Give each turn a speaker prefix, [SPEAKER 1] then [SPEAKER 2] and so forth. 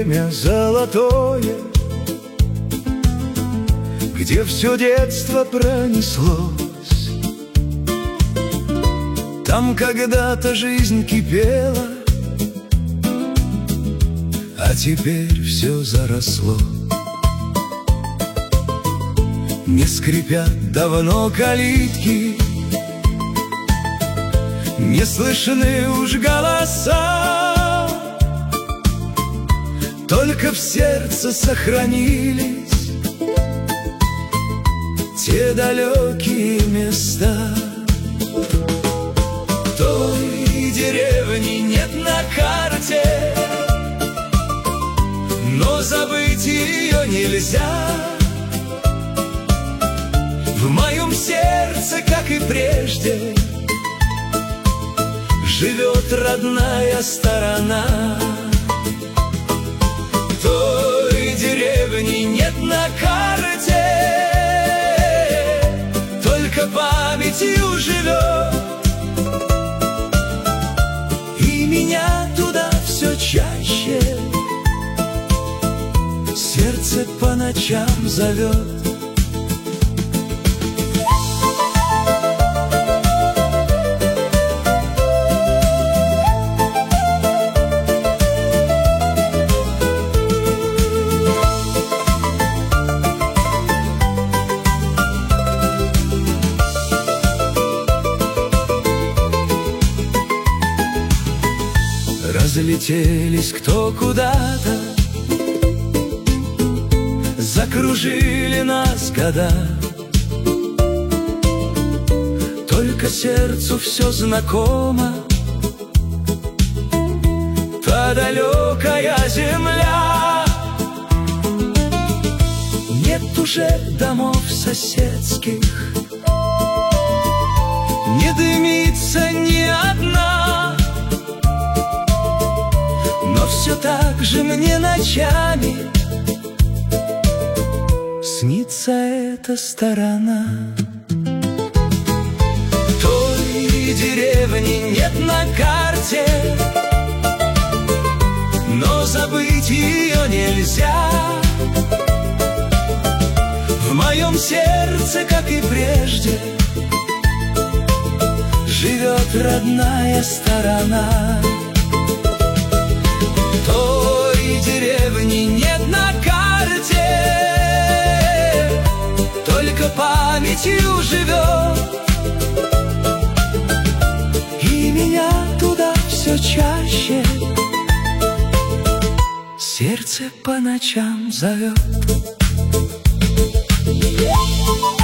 [SPEAKER 1] время золотое, где все детство пронеслось. Там когда-то жизнь кипела, а теперь все заросло. Не скрипят давно калитки, не слышны уж голоса, только в сердце сохранились те далекие места. Той деревни нет на карте, но забыть ее нельзя. В моем сердце, как и прежде, живет родная сторона. Той деревни нет на карте, только памятью живет. И меня туда все чаще сердце по ночам зовет. Разлетелись кто куда-то, закружили нас года. Только сердцу все знакомо, та далекая земля. Нет уже домов соседских, не дымится ни одна. Но все так же мне ночами снится эта сторона. Той деревни нет на карте, но забыть ее нельзя. В моем сердце, как и прежде, живет родная сторона. Той деревни нет на карте, только памятью живет. И меня туда все чаще сердце по ночам зовет.